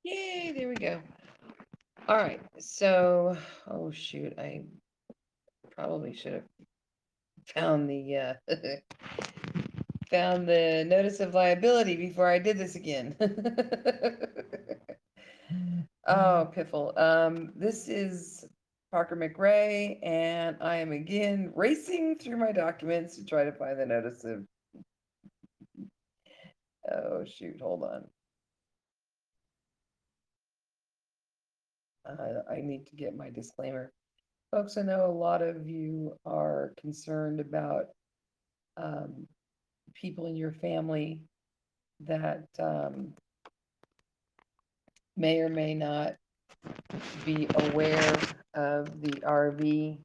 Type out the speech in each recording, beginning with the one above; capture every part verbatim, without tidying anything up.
Yay, there we go. All right, so, oh shoot, I probably should have found the uh, found the notice of liability before I did this again. Oh, piffle. Um, this is Parker McRae, and I am again racing through my documents to try to find the notice of. Oh shoot, hold on. Uh, I need to get my disclaimer. Folks, I know a lot of you are concerned about um, people in your family that um, may or may not be aware of the R V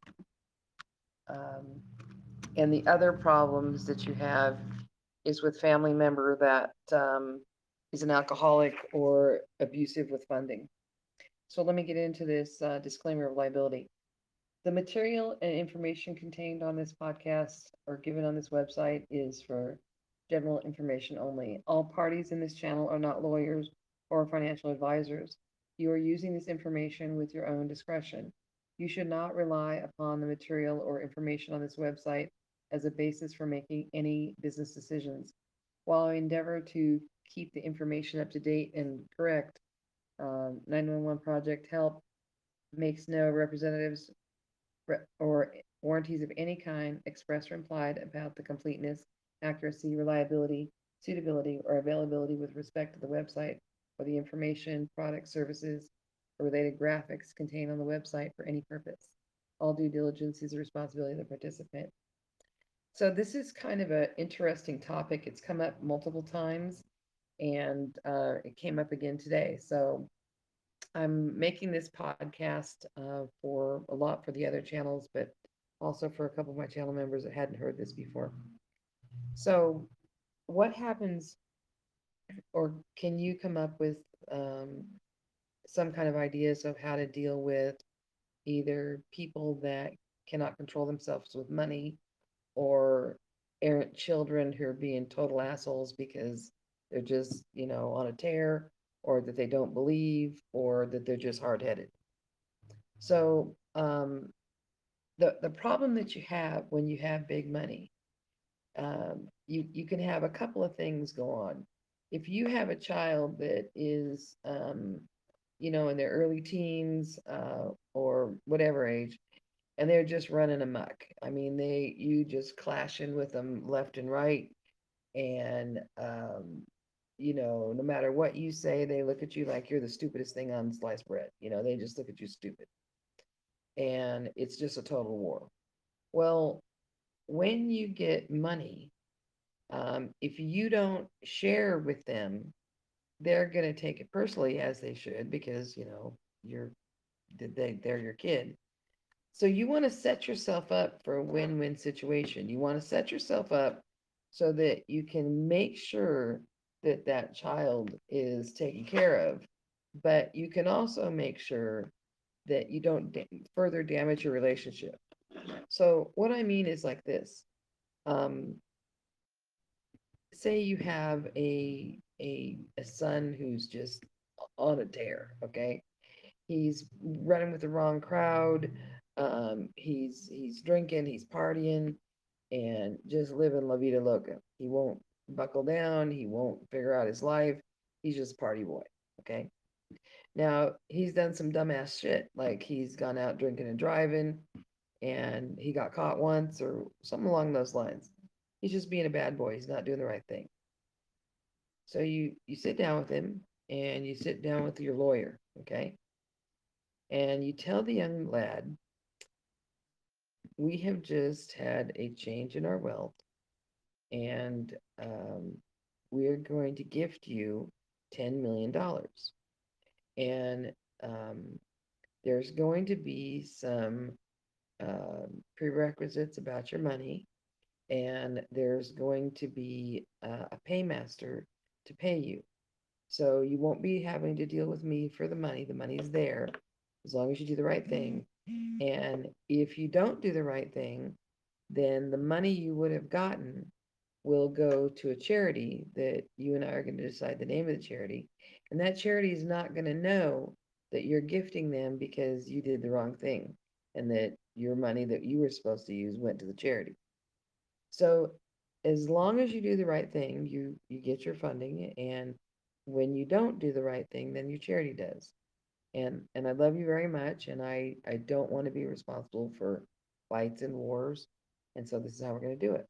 um, and the other problems that you have is with family member that um, is an alcoholic or abusive with funding. So let me get into this uh, disclaimer of liability. The material and information contained on this podcast or given on this website is for general information only. All parties in this channel are not lawyers or financial advisors. You are using this information with your own discretion. You should not rely upon the material or information on this website as a basis for making any business decisions. While I endeavor to keep the information up to date and correct, um, nine one one Project Help makes no representatives or warranties of any kind expressed or implied about the completeness, accuracy, reliability, suitability, or availability with respect to the website or the information, products, services, or related graphics contained on the website for any purpose. All due diligence is the responsibility of the participant. So this is kind of an interesting topic. It's come up multiple times, and uh, it came up again today. So I'm making this podcast uh, for a lot for the other channels, but also for a couple of my channel members that hadn't heard this before. So, what happens, or can you come up with um, some kind of ideas of how to deal with either people that cannot control themselves with money or errant children who are being total assholes because they're just, you know, on a tear, or that they don't believe, or that they're just hard headed? So um, the the problem that you have when you have big money, um, you you can have a couple of things go on. If you have a child that is, um, you know, in their early teens uh, or whatever age, and they're just running amok. I mean, they you just clashing with them left and right, and um, you know, no matter what you say, they look at you like you're the stupidest thing on sliced bread. You know, they just look at you stupid, and it's just a total war. Well, when you get money, um, if you don't share with them, they're going to take it personally, as they should, because you know you're they, they're your kid. So you want to set yourself up for a win-win situation. You want to set yourself up so that you can make sure that that child is taken care of, but you can also make sure that you don't da- further damage your relationship. So what I mean is like this. Um, Say you have a a a son who's just on a tear, okay? He's running with the wrong crowd. Um, he's he's drinking, he's partying, and just living la vida loca. He won't buckle down. He won't figure out his life. He's just a party boy, okay? Now he's done some dumbass shit, like he's gone out drinking and driving, and he got caught once or something along those lines. He's just being a bad boy. He's not doing the right thing. So you you sit down with him and you sit down with your lawyer, okay? And you tell the young lad, we have just had a change in our wealth, and um, we're going to gift you ten million dollars. And um, there's going to be some um, prerequisites about your money, and there's going to be uh, a paymaster to pay you. So you won't be having to deal with me for the money. The money's there as long as you do the right thing. And if you don't do the right thing, then the money you would have gotten will go to a charity that you and I are going to decide the name of the charity. And that charity is not going to know that you're gifting them because you did the wrong thing and that your money that you were supposed to use went to the charity. So as long as you do the right thing, you you get your funding, and when you don't do the right thing, then your charity does. And and I love you very much, and I I don't want to be responsible for fights and wars, and so this is how we're going to do it.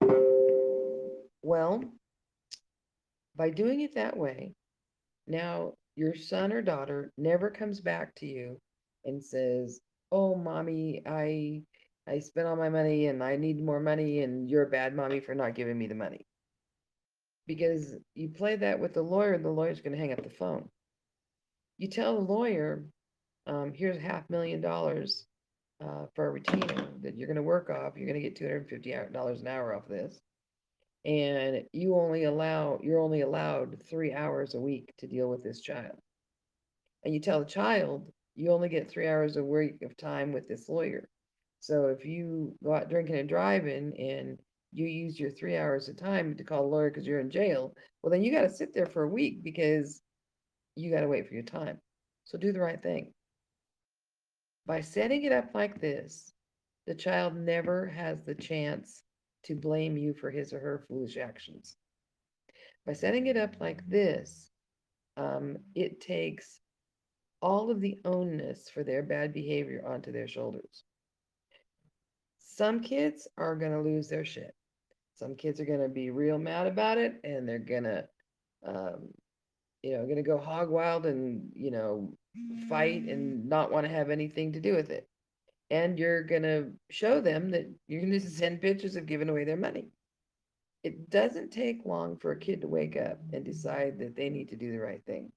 Well, by doing it that way, now your son or daughter never comes back to you and says, "Oh, mommy, I I spent all my money and I need more money and you're a bad mommy for not giving me the money." Because you play that with the lawyer, the lawyer's going to hang up the phone. You tell the lawyer, um, here's half million dollars uh, for a retainer that you're going to work off. You're going to get two hundred fifty dollars an hour off this. And you only allow, you're only allowed three hours a week to deal with this child. And you tell the child, you only get three hours a week of time with this lawyer. So if you go out drinking and driving and you use your three hours of time to call a lawyer because you're in jail, well, then you got to sit there for a week because you got to wait for your time. So do the right thing. By setting it up like this, the child never has the chance to blame you for his or her foolish actions. By setting it up like this, um, it takes all of the onus for their bad behavior onto their shoulders. Some kids are going to lose their shit. Some kids are going to be real mad about it, and they're going to, um, you know, going to go hog wild and, you know, fight and not want to have anything to do with it. And you're going to show them that you're going to send pictures of giving away their money. It doesn't take long for a kid to wake up and decide that they need to do the right thing.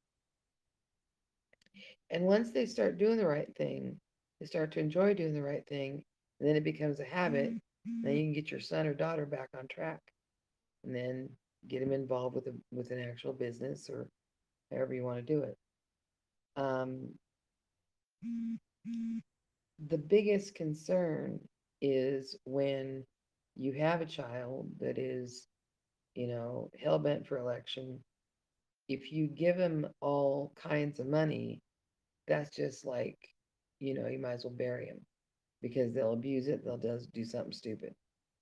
And once they start doing the right thing, they start to enjoy doing the right thing, and then it becomes a habit. Then you can get your son or daughter back on track, and then get them involved with a with an actual business or however you want to do it. Um, the biggest concern is when you have a child that is, you know, hell bent for election. If you give them all kinds of money, that's just like, you know, you might as well bury them because they'll abuse it, they'll just do something stupid.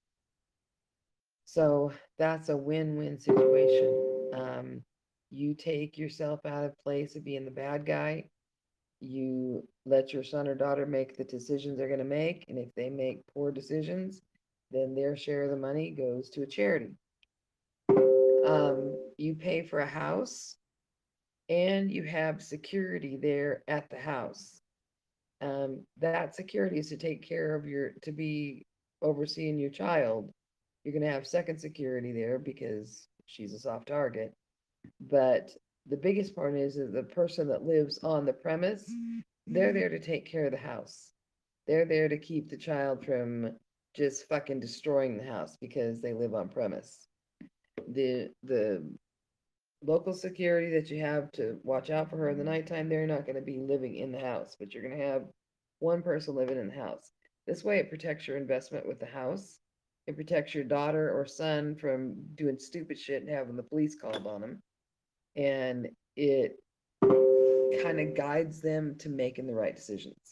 So that's a win-win situation. Um, you take yourself out of place of being the bad guy. You let your son or daughter make the decisions they're going to make, and if they make poor decisions, then their share of the money goes to a charity. Um, you pay for a house, and you have security there at the house. Um, that security is to take care of your, to be overseeing your child. You're going to have second security there because she's a soft target. But the biggest part is that the person that lives on the premise, they're there to take care of the house. They're there to keep the child from just fucking destroying the house because they live on premise. The the local security that you have to watch out for her in the nighttime, they're not going to be living in the house, but you're going to have one person living in the house. This way, it protects your investment with the house. It protects your daughter or son from doing stupid shit and having the police called on them. And it kind of guides them to making the right decisions.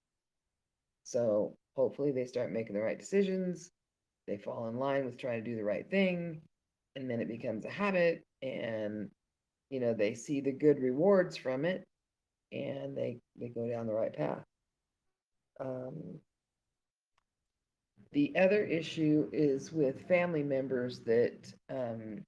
So hopefully, they start making the right decisions. They fall in line with trying to do the right thing. And then it becomes a habit. And you know, they see the good rewards from it, and they they go down the right path. Um, the other issue is with family members that um,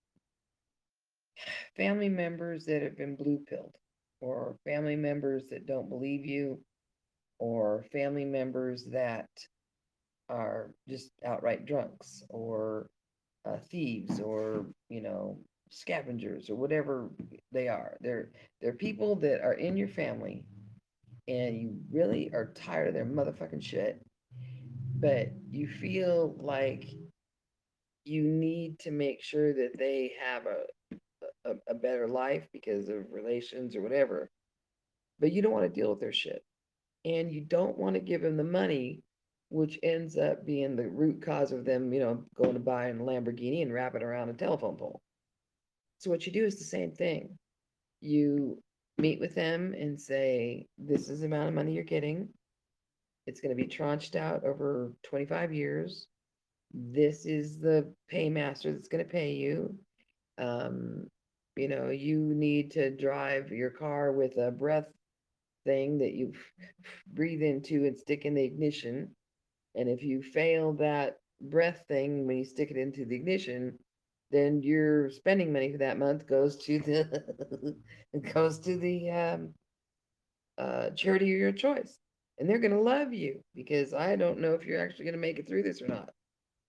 family members that have been blue pilled, or family members that don't believe you, or family members that are just outright drunks, or uh, thieves, or you know, scavengers, or whatever they are. They're they're people that are in your family and you really are tired of their motherfucking shit, but you feel like you need to make sure that they have a, a, a better life because of relations or whatever, but you don't want to deal with their shit. And you don't want to give them the money which ends up being the root cause of them, you know, going to buy a Lamborghini and wrap it around a telephone pole. So what you do is the same thing. You meet with them and say, this is the amount of money you're getting. It's going to be tranched out over twenty-five years. This is the paymaster that's going to pay you. Um, you know, you need to drive your car with a breath thing that you breathe into and stick in the ignition. And if you fail that breath thing when you stick it into the ignition, then your spending money for that month goes to the goes to the um, uh, charity of your choice. And they're going to love you because I don't know if you're actually going to make it through this or not.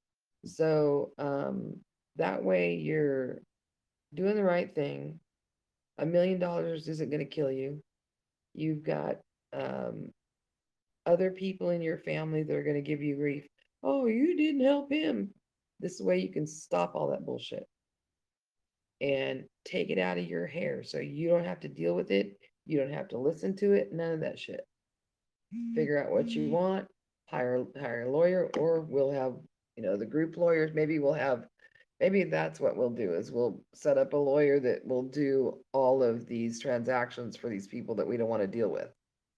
So um, that way you're doing the right thing. A million dollars isn't going to kill you. You've got um, other people in your family that are going to give you grief. Oh, you didn't help him. This way you can stop all that bullshit and take it out of your hair so you don't have to deal with it. You don't have to listen to it. None of that shit. Figure out what you want, hire hire a lawyer, or we'll have, you know, the group lawyers. Maybe we'll have, maybe that's what we'll do is we'll set up a lawyer that will do all of these transactions for these people that we don't want to deal with.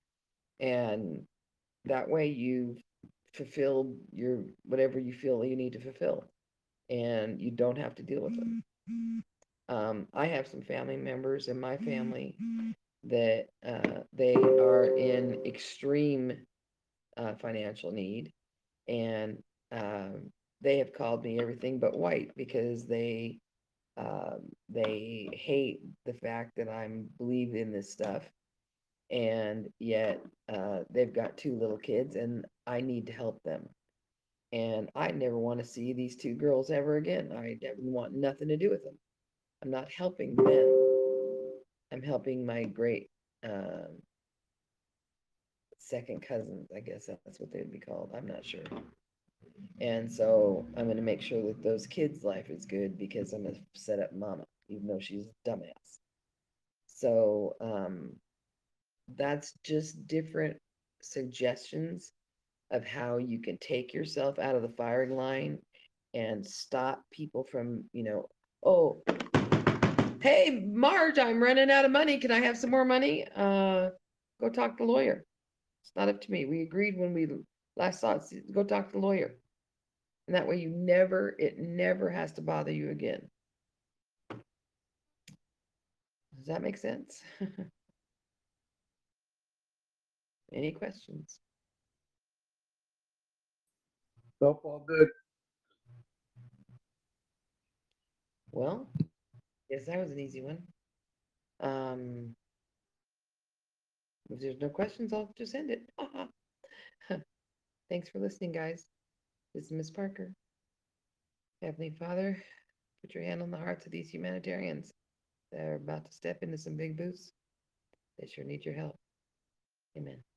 And that way you've fulfilled your whatever you feel you need to fulfill and you don't have to deal with them. Um, I have some family members in my family that uh, they are in extreme uh, financial need, and um, they have called me everything but white because they um, they hate the fact that I'm believe in this stuff, and yet uh, they've got two little kids, and I need to help them. And I never want to see these two girls ever again. I want nothing to do with them. I'm not helping them. I'm helping my great um, second cousins. I guess that's what they'd be called. I'm not sure. And so I'm going to make sure that those kids' life is good because I'm a set up mama, even though she's a dumbass. So um, that's just different suggestions of how you can take yourself out of the firing line and stop people from, you know, oh, hey, Marge, I'm running out of money. Can I have some more money? Uh, go talk to the lawyer. It's not up to me. We agreed when we last saw it, go talk to the lawyer. And that way you never, it never has to bother you again. Does that make sense? Any questions? Nope, all good. Well, yes, that was an easy one. Um, if there's no questions, I'll just end it. Thanks for listening, guys. This is Miss Parker. Heavenly Father, put your hand on the hearts of these humanitarians that are about to step into some big boots. They sure need your help. Amen.